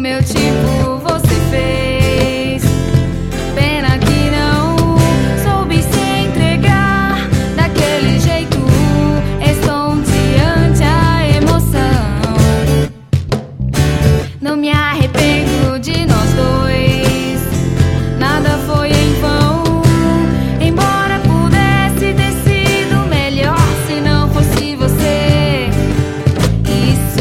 meu tipo você fez. Pena que não soube se entregar daquele jeito estonteante a emoção. Não me arrependo de nós dois, nada foi em vão. Embora pudesse ter sido melhor se não fosse você. Isso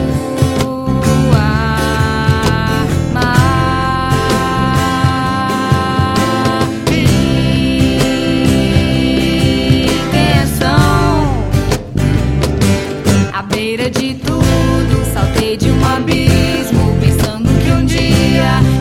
à beira de tudo, saltei de um abismo, pensando que um dia